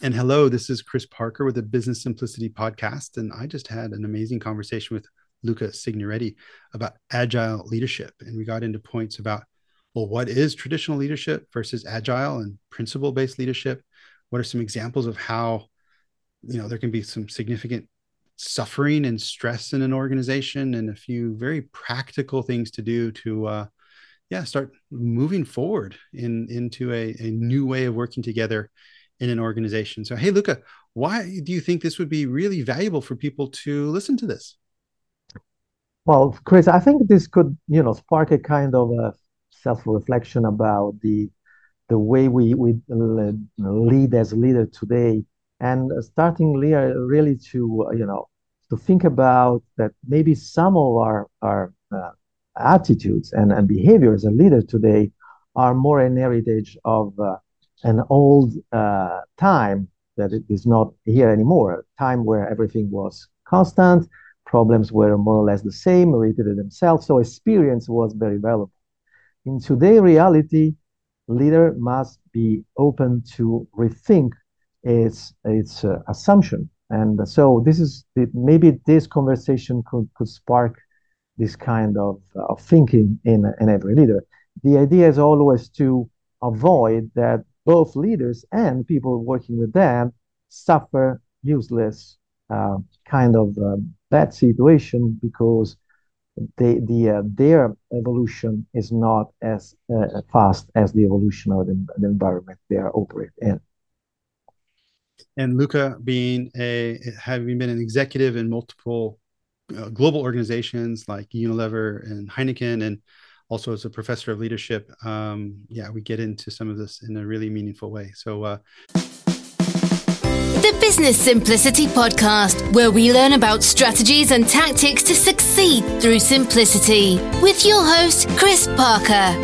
And hello, this is Chris Parker with the Business Simplicity Podcast. And I just had an amazing conversation with Luca Signoretti about agile leadership. And we got into points about, well, what is traditional leadership versus agile and principle based leadership? What are some examples of how, there can be some significant suffering and stress in an organization, and a few very practical things to do to, start moving forward into a new way of working together in an organization. So, hey, Luca, why do you think this would be really valuable for people to listen to this? Well, Chris, I think this could, spark a kind of a self-reflection about the way we lead as leader today, and starting really to to think about that maybe some of our attitudes and behaviors as a leader today are more an heritage of an old time that it is not here anymore, a time where everything was constant, problems were more or less the same, repeated themselves, so experience was very valuable. In today's reality, leader must be open to rethink its assumption. And so maybe this conversation could spark this kind of thinking in every leader. The idea is always to avoid that both leaders and people working with them suffer useless kind of bad situation because their evolution is not as fast as the evolution of the environment they are operating in. And Luca, having been an executive in multiple global organizations like Unilever and Heineken, and also as a professor of leadership, we get into some of this in a really meaningful way. So, the Business Simplicity Podcast, where we learn about strategies and tactics to succeed through simplicity, with your host, Chris Parker.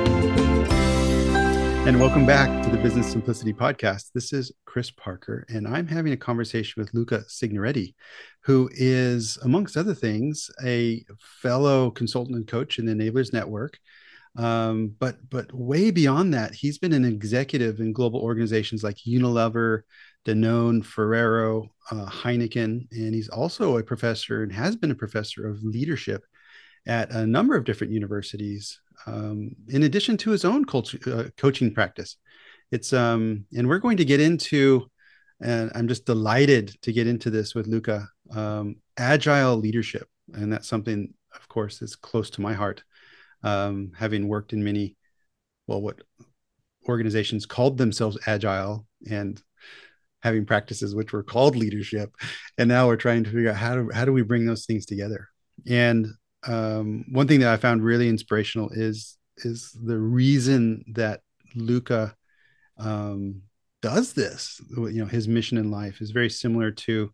And welcome back to the Business Simplicity Podcast. This is Chris Parker, and I'm having a conversation with Luca Signoretti, who is, amongst other things, a fellow consultant and coach in the Enablers Network. But way beyond that, he's been an executive in global organizations like Unilever, Danone, Ferrero, Heineken, and he's also a professor and has been a professor of leadership at a number of different universities, in addition to his own coaching practice. And we're going to get into, and I'm just delighted to get into this with Luca, agile leadership. And that's something, of course, that's close to my heart, having worked in many, what organizations called themselves agile, and having practices which were called leadership. And now we're trying to figure out how do we bring those things together. And one thing that I found really inspirational is the reason that Luca does this. His mission in life is very similar to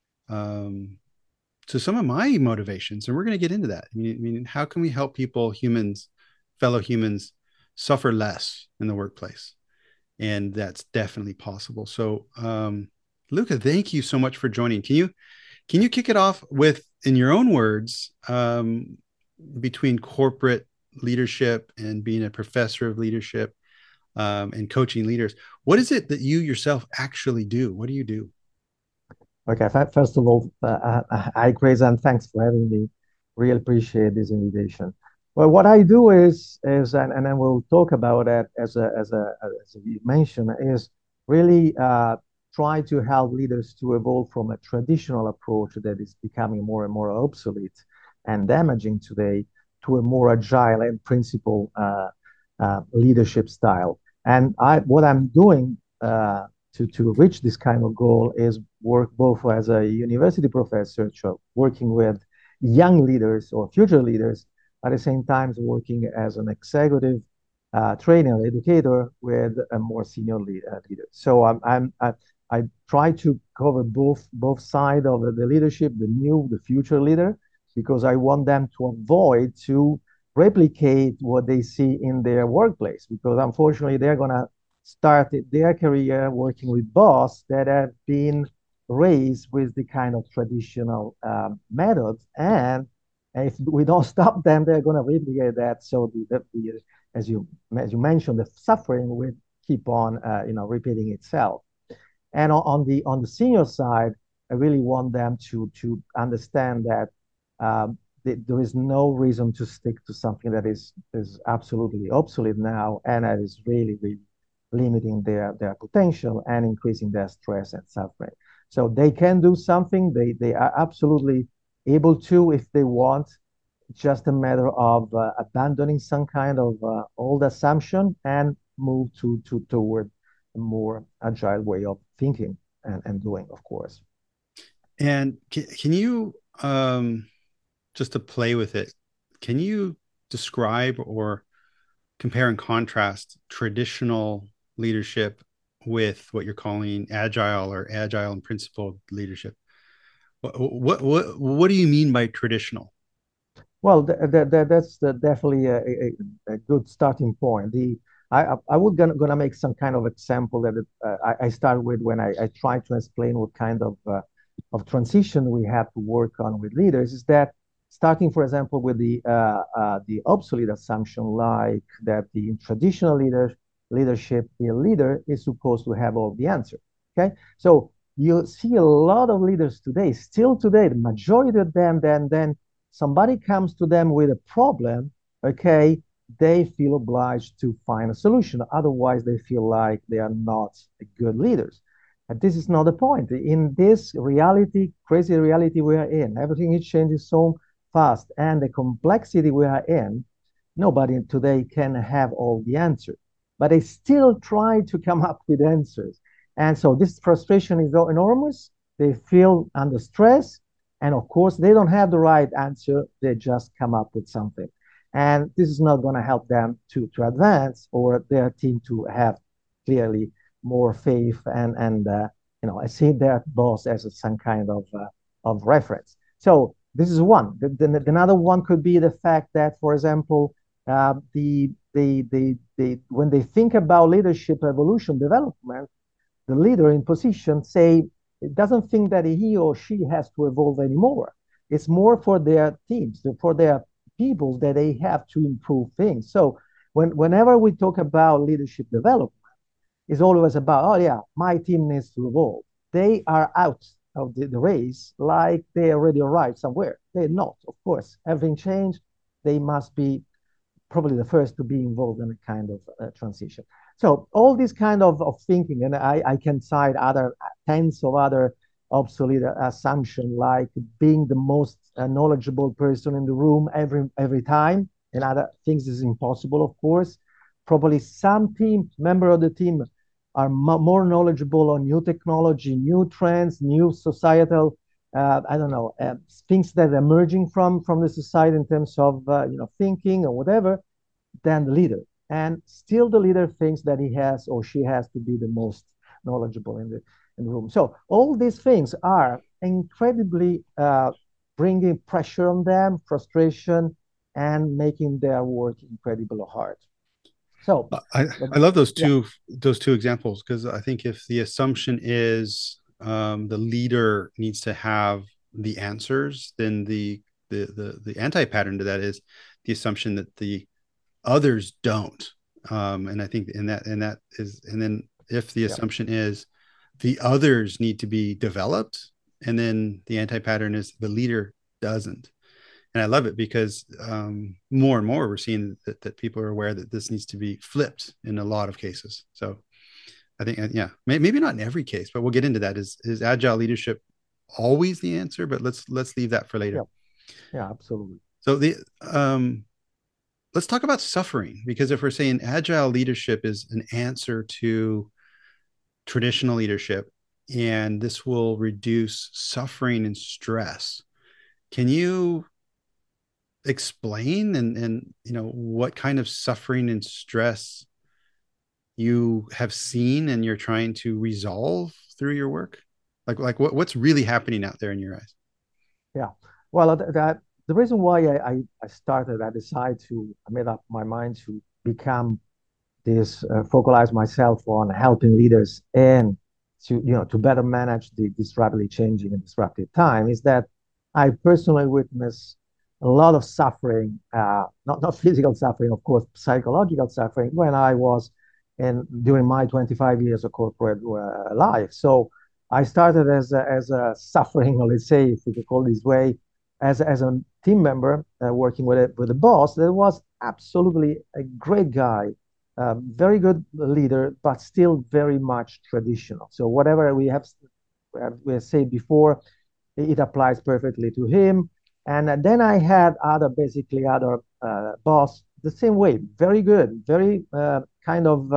some of my motivations, and we're going to get into that. How can we help fellow humans, suffer less in the workplace? And that's definitely possible. So, Luca, thank you so much for joining. Can you kick it off with, in your own words, between corporate leadership and being a professor of leadership, and coaching leaders, what is it that you yourself actually do? What do you do? Okay, first of all, hi, Chris, and thanks for having me. Really appreciate this invitation. Well, what I do and then we'll talk about that as you mentioned, is really try to help leaders to evolve from a traditional approach that is becoming more and more obsolete and damaging today to a more agile and principled leadership style. And what I'm doing to reach this kind of goal is work both as a university professor, so working with young leaders or future leaders, at the same time working as an executive trainer, educator with a more senior leader. So I try to cover both sides of the leadership, the future leader, because I want them to avoid to replicate what they see in their workplace, because unfortunately they're gonna start their career working with boss that have been raised with the kind of traditional methods, and if we don't stop them, they're going to replicate that. So as you mentioned, the suffering will keep on repeating itself. And on the senior side, I really want them to understand that there is no reason to stick to something that is absolutely obsolete now, and that is really, really limiting their potential and increasing their stress and suffering. So they can do something. They are absolutely able to if they want. Just a matter of abandoning some kind of old assumption and move toward a more agile way of thinking and doing, of course. And can you, just to play with it, can you describe or compare and contrast traditional leadership with what you're calling agile or agile and principled leadership? What do you mean by traditional? Well, that's definitely a good starting point. I would gonna make some kind of example that I start with when I try to explain what kind of transition we have to work on with leaders. Is that starting, for example, with the obsolete assumption, like that the traditional leadership, the leader is supposed to have all the answers. Okay, so you see a lot of leaders today, still today, the majority of them, then somebody comes to them with a problem, okay, they feel obliged to find a solution. Otherwise, they feel like they are not good leaders. And this is not the point. In this reality, crazy reality we are in, everything is changing so fast, and the complexity we are in, nobody today can have all the answers. But they still try to come up with answers. And so this frustration is so enormous. They feel under stress. And of course, they don't have the right answer. They just come up with something. And this is not going to help them to advance or their team to have clearly more faith and I see their boss as some kind of reference. So this is one. Another one could be the fact that, for example, when they think about leadership evolution development, the leader in position say it doesn't think that he or she has to evolve anymore. It's more for their teams, for their people, that they have to improve things. So whenever we talk about leadership development, it's always about, oh yeah, my team needs to evolve. They are out of the race like they already arrived somewhere. They're not, of course. Everything changed. They must be probably the first to be involved in a kind of transition. So all this kind of thinking, and I can cite other tens of other obsolete assumptions, like being the most knowledgeable person in the room every time, and other things is impossible, of course. Probably some member of the team are more knowledgeable on new technology, new trends, new societal, I don't know, things that are emerging from the society in terms of thinking or whatever, than the leader. And still the leader thinks that he has or she has to be the most knowledgeable in the room. So all these things are incredibly bringing pressure on them, frustration, and making their work incredibly hard. So I love those two examples, because I think if the assumption is the leader needs to have the answers, then the anti-pattern to that is the assumption that the others don't. And I think and then if the assumption is the others need to be developed, and then the anti-pattern is the leader doesn't. And I love it because more and more we're seeing that people are aware that this needs to be flipped in a lot of cases. So I think, maybe not in every case, but we'll get into that. Is agile leadership always the answer? But let's leave that for later. Yeah, absolutely. So let's talk about suffering, because if we're saying agile leadership is an answer to traditional leadership, and this will reduce suffering and stress, can you explain and what kind of suffering and stress you have seen and you're trying to resolve through your work? Like what's really happening out there in your eyes? Yeah, well, the reason why I decided I made up my mind to become focalize myself on helping leaders and to better manage this rapidly changing and disruptive time, is that I personally witnessed a lot of suffering, not physical suffering, of course, psychological suffering, when I was and during my 25 years of corporate life. So I started as a suffering, or let's say, if we could call it this way, as a team member working with a boss that was absolutely a great guy, very good leader, but still very much traditional. So whatever we said before, it applies perfectly to him. And then I had basically other boss the same way, very good, very kind of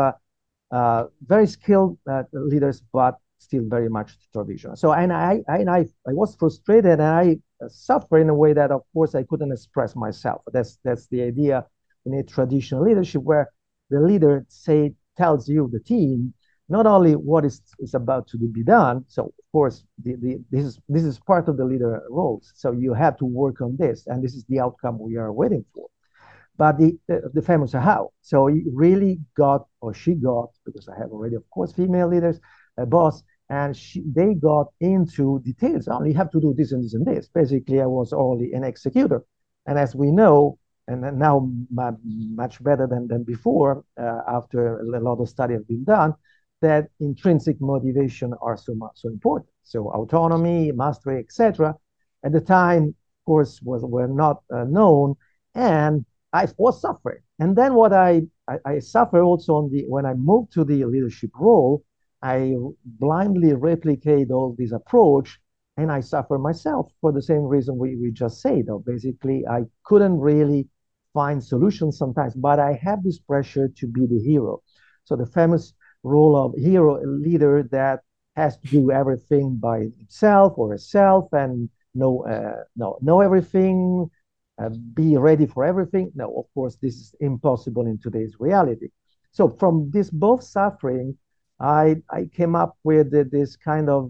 very skilled leaders, but still very much traditional. So I was frustrated, and I suffer in a way that, of course, I couldn't express myself. That's the idea in a traditional leadership, where the leader tells you, the team, not only what is about to be done. So of course, this is part of the leader roles. So you have to work on this, and this is the outcome we are waiting for. But the famous how. So he really got, or she got, because I have already, of course, female leaders, a boss, and they got into details. Only you have to do this and this and this. Basically, I was only an executor. And as we know, and now much better than before, after a lot of study have been done, that intrinsic motivation are so important. So autonomy, mastery, etc. At the time, of course, were not known, and I was suffering. And then what I suffer also when I moved to the leadership role, I blindly replicate all this approach, and I suffer myself for the same reason we just said. Basically, I couldn't really find solutions sometimes, but I have this pressure to be the hero. So the famous role of hero leader that has to do everything by himself or herself, and know everything, be ready for everything. No, of course, this is impossible in today's reality. So from this both suffering, I came up with this kind of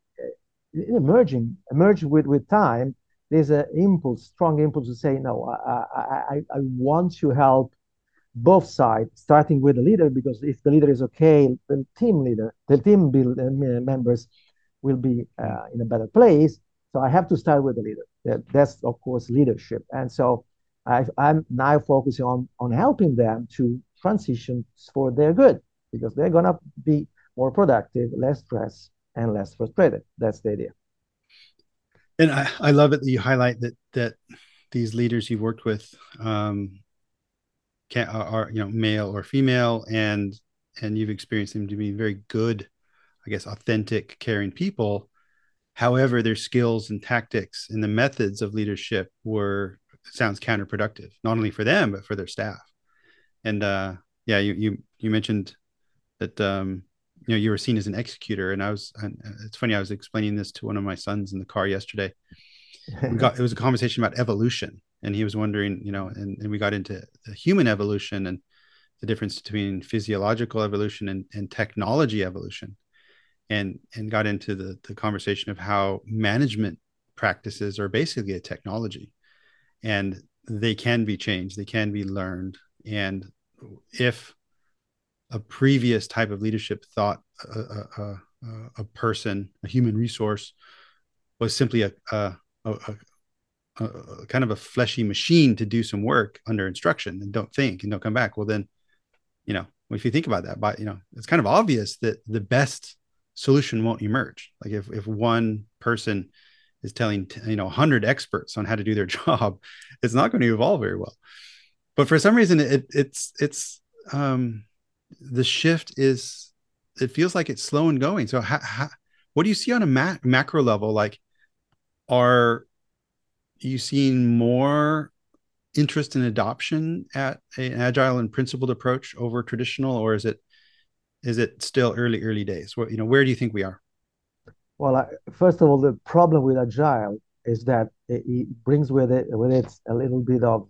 emerged with time. There's an strong impulse to say, no, I want to help both sides, starting with the leader, because if the leader is okay, the team members will be in a better place. So I have to start with the leader. That's, of course, leadership. And so I'm now focusing on helping them to transition for their good, because they're going to be more productive, less stressed, and less frustrated. That's the idea. And I love it that you highlight that these leaders you've worked with are male or female, and you've experienced them to be very good, I guess, authentic, caring people. However, their skills and tactics and the methods of leadership sounds counterproductive, not only for them, but for their staff. And you mentioned that you were seen as an executor, and it's funny, I was explaining this to one of my sons in the car yesterday. It was a conversation about evolution, and he was wondering, and we got into the human evolution and the difference between physiological evolution and technology evolution. And got into the conversation of how management practices are basically a technology, and they can be changed, they can be learned. And if a previous type of leadership thought a person, a human resource, was simply a kind of a fleshy machine to do some work under instruction and don't think and don't come back, well then, if you think about that, but it's kind of obvious that the best solution won't emerge. Like if one person is telling 100 experts on how to do their job, it's not going to evolve very well. But for some reason, it's the shift it feels like it's slow and going. So what do you see on a macro level? Like, are you seeing more interest in adoption at an agile and principled approach over traditional, or is it still early days? Where do you think we are? Well, first of all, the problem with agile is that it brings with it a little bit of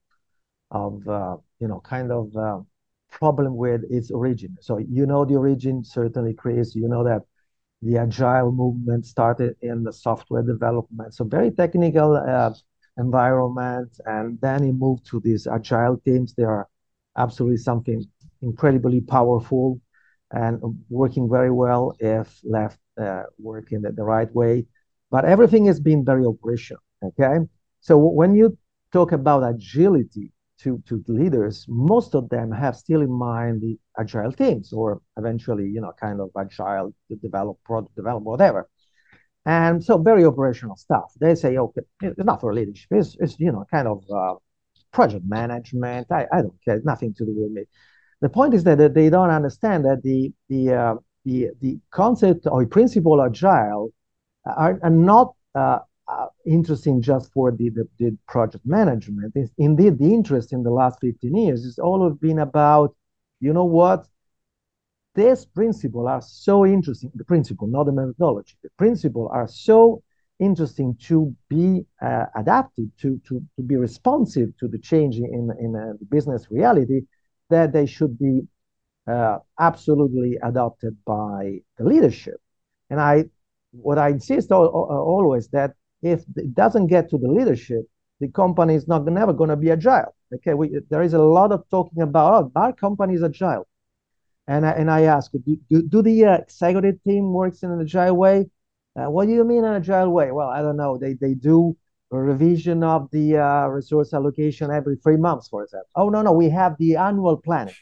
problem with its origin. So the origin, certainly, Chris. That the agile movement started in the software development, so very technical environment, and then it moved to these agile teams. They are absolutely something incredibly powerful and working very well if left working the right way. But everything has been very operational. Okay, so when you talk about agility to leaders, most of them have still in mind the agile teams, or eventually, kind of agile to develop, product develop, whatever. And so very operational stuff. They say, okay, it's not for leadership. It's kind of project management. I don't care. Nothing to do with me. The point is that they don't understand that the concept or principle agile are not interesting just for the project management. It's, indeed, the interest in the last 15 years has always been about, you know what, this principle are so interesting, the principle, not the methodology, the principle are so interesting to be adapted, to be responsive to the change in the business reality, that they should be absolutely adopted by the leadership. And what I insist always, that if it doesn't get to the leadership, the company is not never going to be agile. Okay, there is a lot of talking about, oh, our company is agile. And I ask, do the executive team works in an agile way? What do you mean an agile way? Well, I don't know. They do a revision of the resource allocation every 3 months, for example. Oh, no, we have the annual planning.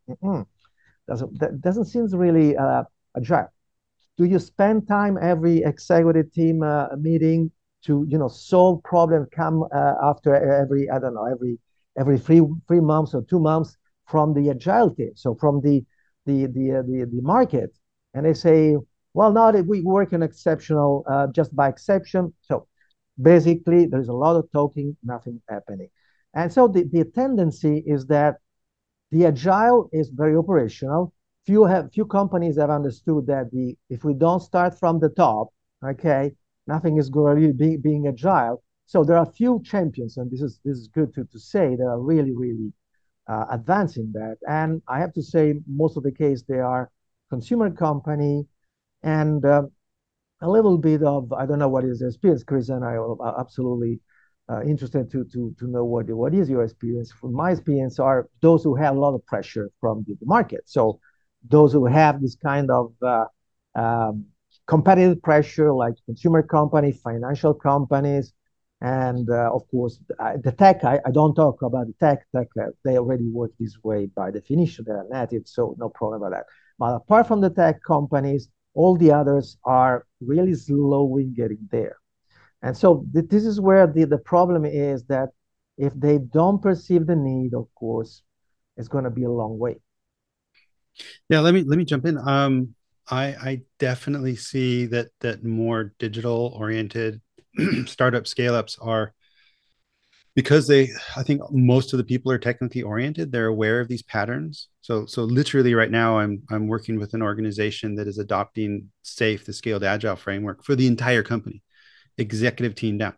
That doesn't seem really agile. Do you spend time every executive team meeting to solve problems come after every, I don't know, every 3 months or 2 months from the agile team? So from the market, and they say, well, now that we work in exceptional just by exception. So basically there's a lot of talking, nothing happening. And so the tendency is that the agile is very operational. Few companies have understood that if we don't start from the top, okay, nothing is going to really being agile. So there are few champions, and this is good to say, that are really advancing that. And I have to say, most of the case, they are consumer company, and a little bit of, I don't know what is their experience. Chris and I are absolutely interested to know what is your experience. From my experience, are those who have a lot of pressure from the market. So those who have this kind of competitive pressure, like consumer company, financial companies, and of course, the tech, I don't talk about the tech, they already work this way by definition, they're native, so no problem about that. But apart from the tech companies, all the others are really slow in getting there. And so this is where the problem is, that if they don't perceive the need, of course, it's going to be a long way. Yeah, let me jump in. I definitely see that more digital oriented startup scale ups are, because I think most of the people are technically oriented, they're aware of these patterns. So literally right now I'm working with an organization that is adopting SAFe, the scaled agile framework, for the entire company, executive team down,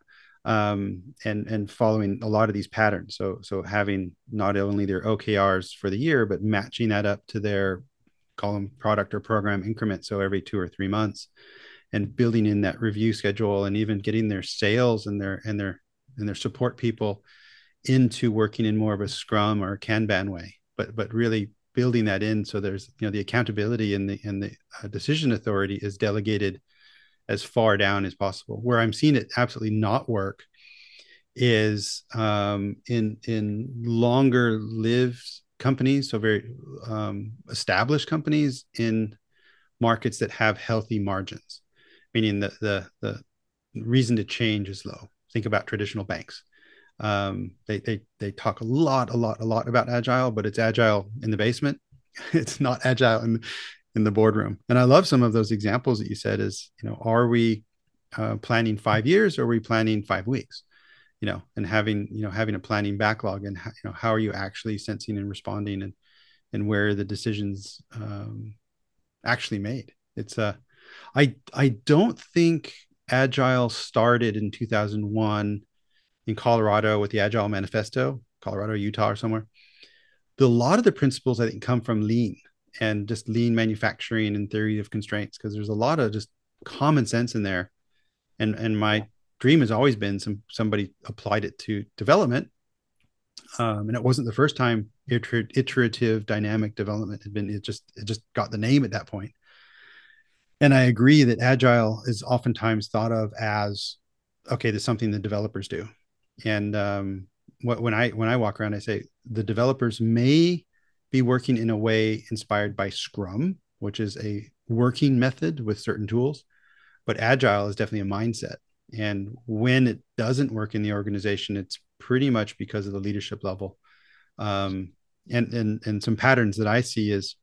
and following a lot of these patterns. So having not only their OKRs for the year, but matching that up to their, call them product or program increments. So every 2 or 3 months, and building in that review schedule, and even getting their sales and their support people into working in more of a Scrum or a Kanban way, but really building that in. So there's, the accountability and the decision authority is delegated as far down as possible. Where I'm seeing it absolutely not work is in longer lived companies, so very established companies in markets that have healthy margins, meaning that the reason to change is low. Think about traditional banks. They talk a lot about agile, but it's agile in the basement. It's not agile in the boardroom. And I love some of those examples that you said is, are we planning 5 years, or are we planning 5 weeks? And having a planning backlog, and how are you actually sensing and responding, and where are the decisions actually made? It's I don't think agile started in 2001 in Colorado with the Agile Manifesto, Colorado, Utah, or somewhere. A lot of the principles, I think, come from lean and just lean manufacturing and theory of constraints, because there's a lot of just common sense in there. And my dream has always been somebody applied it to development. And it wasn't the first time iterative dynamic development had been, it just got the name at that point. And I agree that agile is oftentimes thought of as, okay, there's something the developers do. And when I walk around, I say the developers may be working in a way inspired by Scrum, which is a working method with certain tools, but Agile is definitely a mindset. And when it doesn't work in the organization, it's pretty much because of the leadership level. And some patterns that I see is,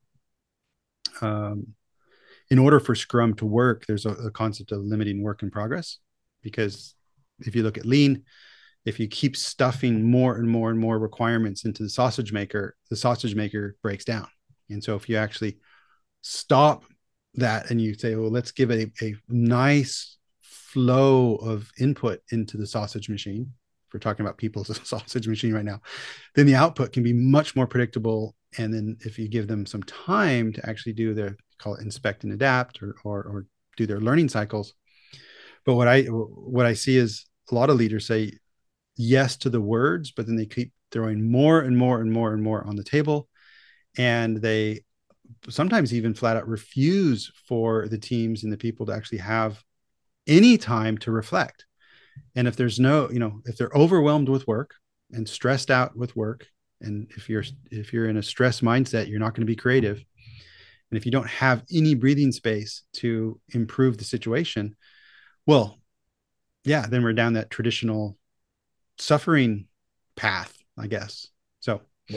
in order for Scrum to work, there's a concept of limiting work in progress. Because if you look at Lean, if you keep stuffing more and more and more requirements into the sausage maker breaks down. And so if you actually stop that and you say, well, let's give it a nice flow of input into the sausage machine. If we're talking about people's sausage machine right now, then the output can be much more predictable. And then if you give them some time to actually do their, call it inspect and adapt, or do their learning cycles. But what I see is a lot of leaders say yes to the words, but then they keep throwing more and more and more and more on the table. And they sometimes even flat out refuse for the teams and the people to actually have any time to reflect. And if there's no, if they're overwhelmed with work and stressed out with work, and if you're in a stress mindset, you're not going to be creative. And if you don't have any breathing space to improve the situation, well, yeah, then we're down that traditional suffering path, I guess. So yeah.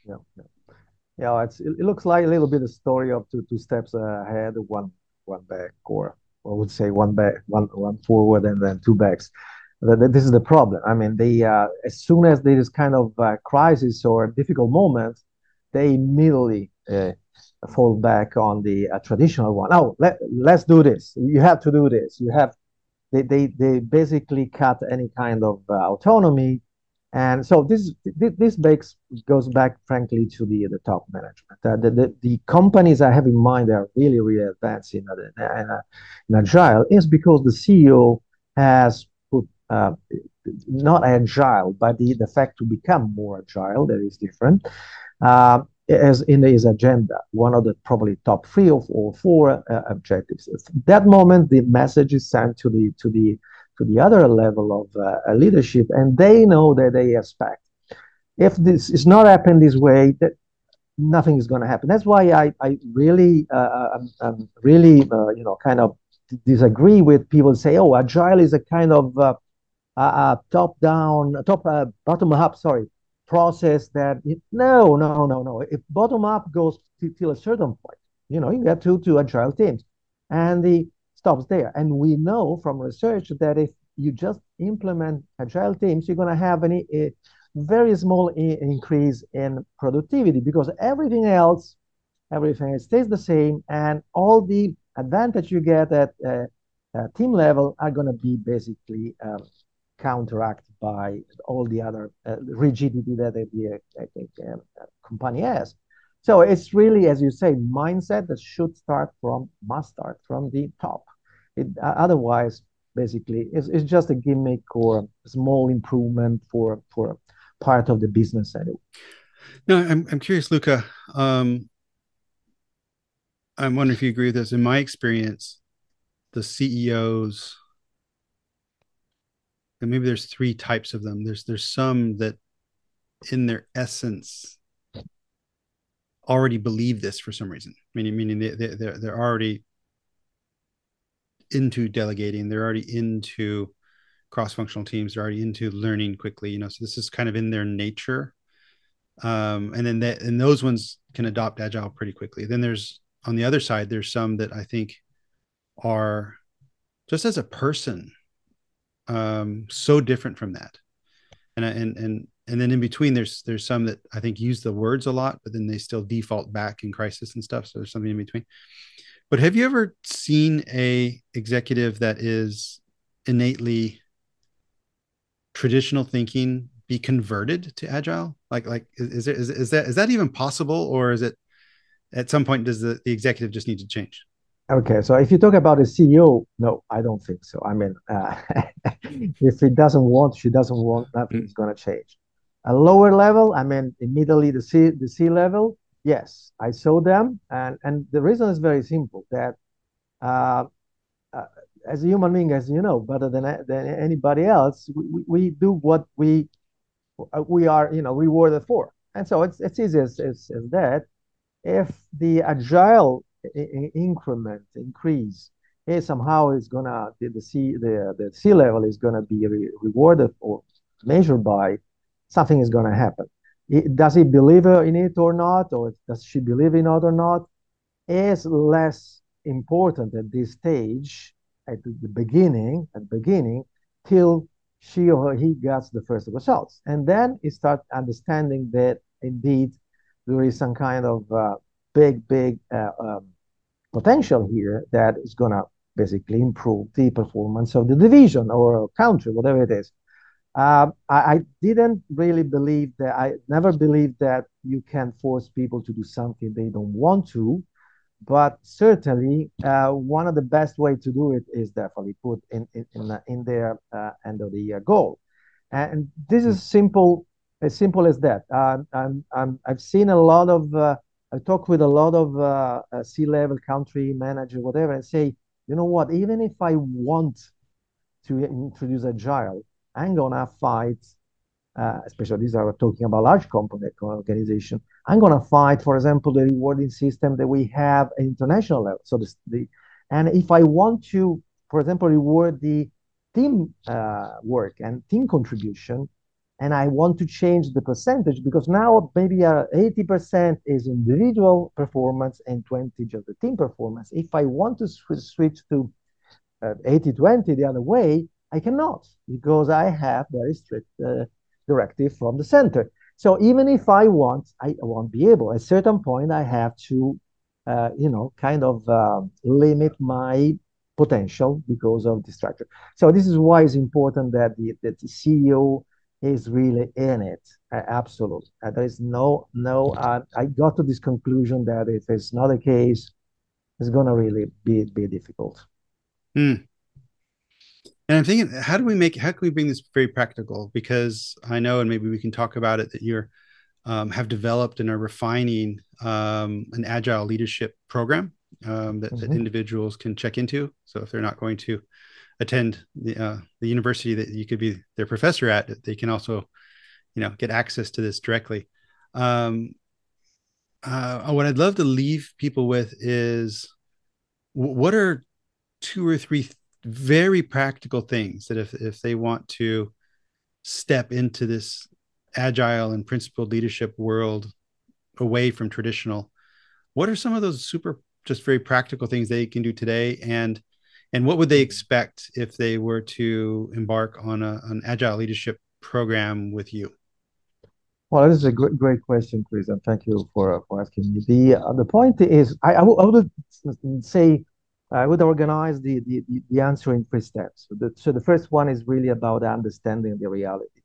It looks like a little bit a story of two steps ahead, one back, or I would say one back, one forward, and then two backs. This is the problem. I mean, as soon as there is kind of a crisis or a difficult moment, they immediately fall back on the traditional one. Oh, let's do this. You have to do this. They basically cut any kind of autonomy. And so this goes back, frankly, to the top management. The companies I have in mind that are really, really advanced in Agile is because the CEO has put not Agile, but the fact to become more Agile, that is different, as in his agenda, one of the probably top 3 or 4 objectives. At that moment, the message is sent to the other level of leadership, and they know that they expect. If this is not happening this way, that nothing is going to happen. That's why I really, kind of disagree with people say, oh, Agile is a kind of bottom-up, process that no. If bottom-up goes till a certain point, you get two Agile teams, and the stops there. And we know from research that if you just implement Agile teams, you're going to have a very small increase in productivity, because everything else stays the same, and all the advantage you get at team level are going to be basically counteracted by all the other rigidity that the company has. So it's really, as you say, mindset that must start from the top. Otherwise, basically, it's just a gimmick or a small improvement for part of the business anyway. No, I'm curious, Luca. I'm wondering if you agree with this. In my experience, the CEOs, and maybe there's 3 types of them. There's some that, in their essence, already believe this for some reason. Meaning they're already into delegating. They're already into cross-functional teams. They're already into learning quickly. So this is kind of in their nature. And then those ones can adopt Agile pretty quickly. Then on the other side, there's some that I think are, just as a person, so different from that. And then in between, there's some that I think use the words a lot, but then they still default back in crisis and stuff. So there's something in between. But have you ever seen a executive that is innately traditional thinking be converted to Agile? Like is that even possible, or is it at some point does the executive just need to change? Okay, so if you talk about a CEO, no, I don't think so. I mean, if she doesn't want, nothing's going to change. A lower level, I mean, immediately the C level, yes, I saw them, and the reason is very simple. That as a human being, as you know, better than anybody else, we do what we we are, rewarded for. And so it's easy as that. If the agile increment increase is somehow is gonna the sea level is gonna be rewarded or measured by, something is gonna happen. Does he believe in it or not, or does she believe in it or not, is less important at this stage, at beginning, till she or he gets the first results. And then he start understanding that indeed there is some kind of big potential here that is going to basically improve the performance of the division or country, whatever it is. I didn't really believe that, I never believed that you can force people to do something they don't want to. But certainly, one of the best way to do it is definitely put in their end of the year goal, and this is as simple as that. I've seen a lot of I talk with a lot of C-level country manager, whatever, and say, you know what? Even if I want to introduce agile, I'm gonna fight, especially these are talking about large company organization. I'm going to fight, for example, the rewarding system that we have at international level. So and if I want to, for example, reward the team work and team contribution, and I want to change the percentage, because now maybe 80% is individual performance and 20 just the team performance. If I want to switch to 80-20 the other way, I cannot, because I have very strict directive from the center. So even if I won't be able. At a certain point, I have to, kind of limit my potential because of the structure. So this is why it's important that the CEO is really in it. Absolutely. There is I got to this conclusion that if it's not the case, it's going to really be difficult. Mm. And I'm thinking, how can we bring this very practical? Because I know, and maybe we can talk about it, that you're have developed and are refining an agile leadership program that individuals can check into. So if they're not going to attend the university that you could be their professor at, they can also, get access to this directly. What I'd love to leave people with is, what are 2 or 3 very practical things that if they want to step into this agile and principled leadership world away from traditional, what are some of those just very practical things they can do today, and what would they expect if they were to embark on an agile leadership program with you? Well, this is a great question, Chris, and thank you for asking me. The point is, I would say I would organize the answer in 3 steps. So the first one is really about understanding the reality.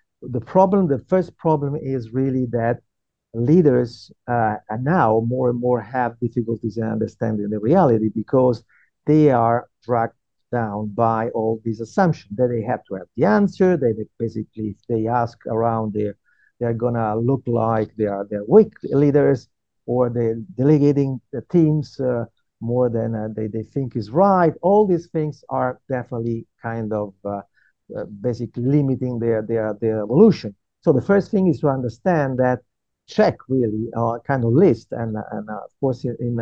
The first problem is really that leaders now more and more have difficulties in understanding the reality, because they are dragged down by all these assumptions that they have to have the answer. They basically, if they ask around, they're gonna look like they're weak leaders, or they're delegating the teams more than they think is right. All these things are definitely kind of basically limiting their evolution. So the first thing is to understand that, check really kind of list, and of course in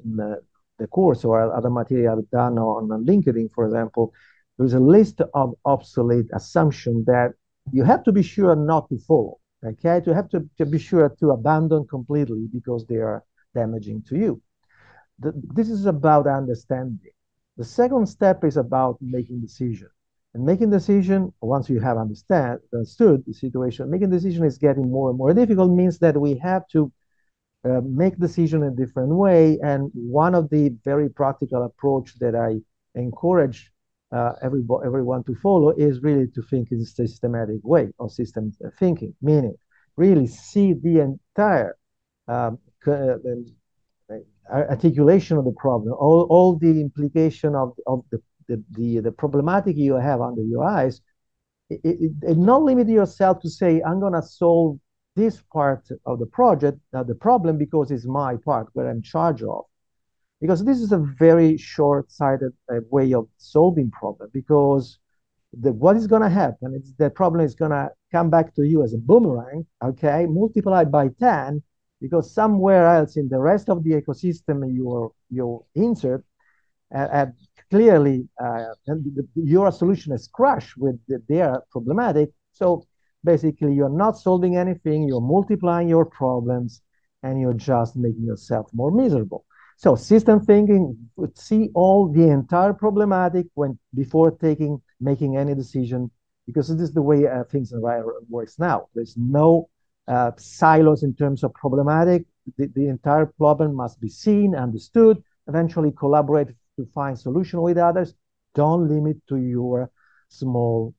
the course or other material I've done on LinkedIn, for example, there's a list of obsolete assumptions that you have to be sure not to follow. Okay, to have to be sure to abandon completely because they are damaging to you. This is about understanding. The second step is about making decision. And making decision, once you have understood the situation, making decision is getting more and more difficult, means that we have to make decision in a different way. And one of the very practical approach that I encourage everyone to follow is really to think in a systematic way, or system thinking, meaning really see the entire articulation of the problem, all the implication of the problematic you have under your eyes, and not limit yourself to say, I'm going to solve this part of the project, the problem, because it's my part, where I'm in charge of. Because this is a very short-sighted way of solving problem, because what is going to happen is the problem is going to come back to you as a boomerang, okay, multiplied by 10, because somewhere else in the rest of the ecosystem you insert, and clearly your solution is crushed with their problematic. So basically, you're not solving anything, you're multiplying your problems, and you're just making yourself more miserable. So system thinking would see all the entire problematic before making any decision, because this is the way things works now. There's no silos in terms of problematic. The entire problem must be seen, understood, eventually collaborate to find solution with others. Don't limit to your small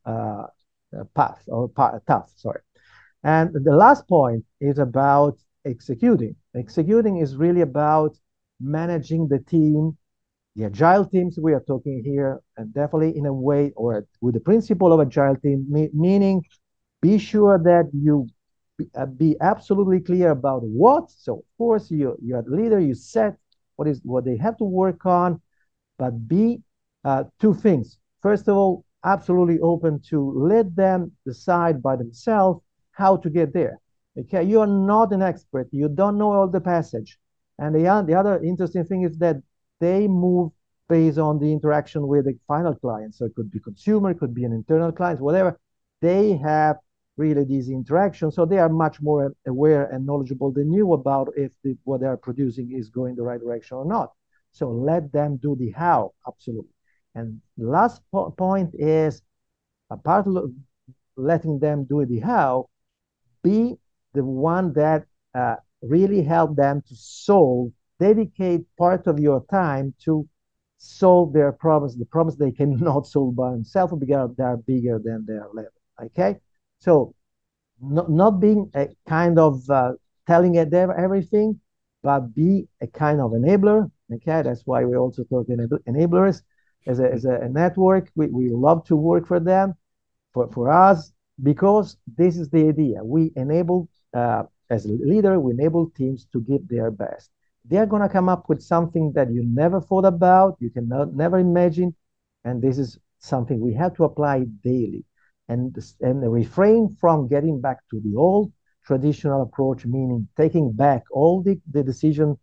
task. Sorry. And the last point is about executing. Executing is really about managing the team, the agile teams we are talking here, and definitely in a way or with the principle of agile team, meaning be sure that you be absolutely clear about what. So of course you're the leader, you set what they have to work on, but be two things. First of all, absolutely open to let them decide by themselves how to get there. Okay, you are not an expert. You don't know all the passage. And the other interesting thing is that they move based on the interaction with the final client. So it could be consumer, it could be an internal client, whatever. They have really these interactions. So they are much more aware and knowledgeable than you about if what they are producing is going the right direction or not. So let them do the how, absolutely. And the last point is, apart of letting them do the how, be the one that really help them to solve, dedicate part of your time to solve their problems, the problems they cannot solve by themselves because they are bigger than their level, okay? So not being a kind of telling them everything, but be a kind of enabler, okay? That's why we also talk enablers as a network. We love to work for them, for us, because this is the idea. We enable, as a leader, we enable teams to give their best. They're going to come up with something that you never thought about, you cannot never imagine, and this is something we have to apply daily, and refrain from getting back to the old traditional approach, meaning taking back all the decision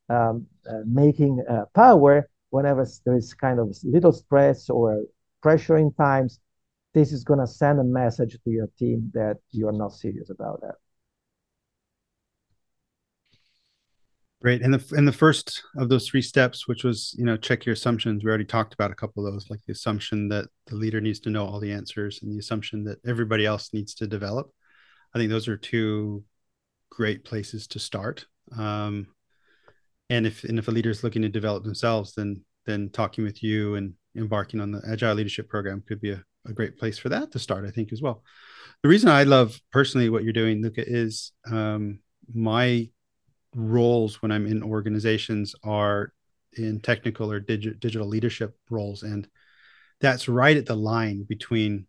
making power whenever there is kind of little stress or pressure in times. This is going to send a message to your team that you are not serious about that. Great. And the first of those 3 steps, which was, check your assumptions. We already talked about a couple of those, like the assumption that the leader needs to know all the answers and the assumption that everybody else needs to develop. I think those are 2 great places to start. And if a leader is looking to develop themselves, then talking with you and embarking on the Agile Leadership Program could be a great place for that to start, I think, as well. The reason I love personally what you're doing, Luca, is my roles when I'm in organizations are in technical or digital leadership roles. And that's right at the line between,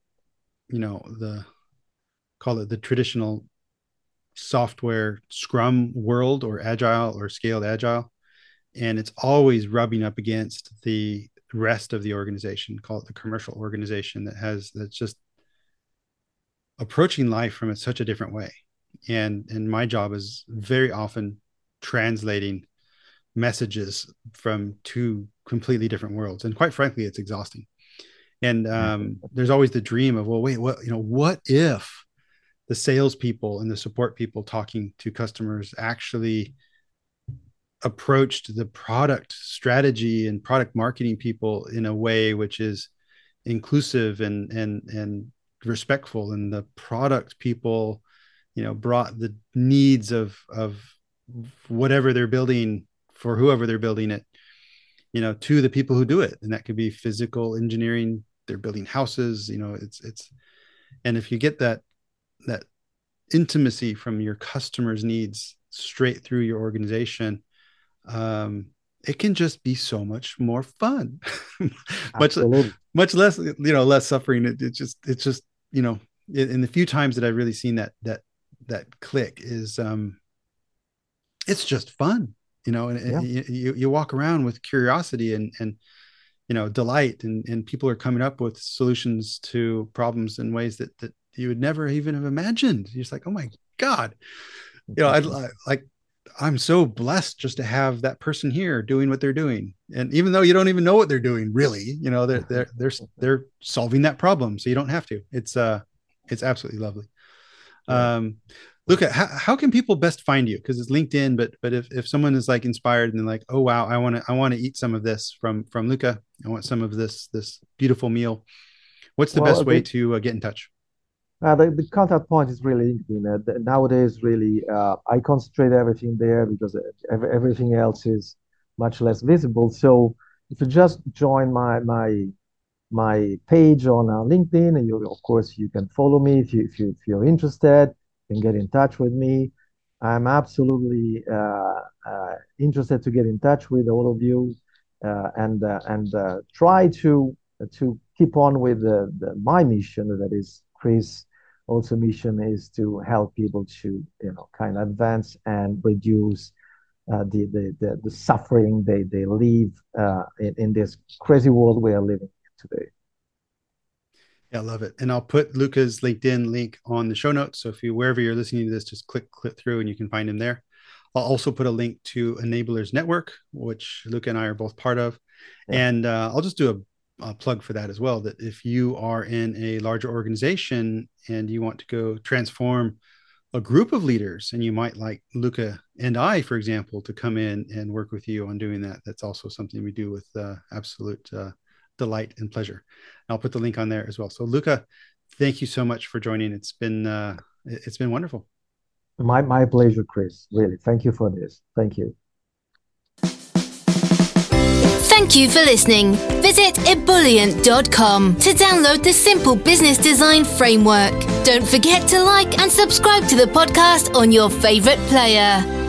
call it the traditional software Scrum world or Agile or scaled Agile. And it's always rubbing up against the rest of the organization, call it the commercial organization that's just approaching life from such a different way. And my job is very often translating messages from 2 completely different worlds. And quite frankly, it's exhausting. And there's always the dream of, well, wait, what if the salespeople and the support people talking to customers actually approached the product strategy and product marketing people in a way which is inclusive and respectful, and the product people, brought the needs of whatever they're building for whoever they're building it, to the people who do it. And that could be physical engineering. They're building houses, it's, and if you get that intimacy from your customers' needs straight through your organization, it can just be so much more fun. much less, less suffering. It's just, in the few times that I've really seen that click is, it's just fun, and you walk around with curiosity and delight, and people are coming up with solutions to problems in ways that you would never even have imagined. You're just like, oh my God, I'm so blessed just to have that person here doing what they're doing. And even though you don't even know what they're doing, really, they're solving that problem. So you don't have to. It's absolutely lovely. Luca, how can people best find you? Because it's LinkedIn, but if someone is like inspired and they're like, oh wow, I want to eat some of this from Luca, I want some of this beautiful meal. What's the best way to get in touch? The contact point is really LinkedIn. Nowadays, really, I concentrate everything there because everything else is much less visible. So if you just join my page on LinkedIn, and of course you can follow me if you're interested. You can get in touch with me. I'm absolutely interested to get in touch with all of you and try to keep on with my mission, that is Chris. Also, mission is to help people to kind of advance and reduce the suffering they live in this crazy world we are living in today. Yeah, I love it. And I'll put Luca's LinkedIn link on the show notes. So wherever you're listening to this, just click through and you can find him there. I'll also put a link to Enablers Network, which Luca and I are both part of. Yeah. And I'll just do a plug for that as well, that if you are in a larger organization and you want to go transform a group of leaders, and you might like Luca and I, for example, to come in and work with you on doing that. That's also something we do with absolute delight and pleasure. I'll put the link on there as well. So Luca, thank you so much for joining. It's been wonderful. My pleasure, Chris. Really. Thank you for this. Thank you. Thank you for listening. Visit ebullient.com to download the Simple Business Design Framework. Don't forget to like and subscribe to the podcast on your favorite player.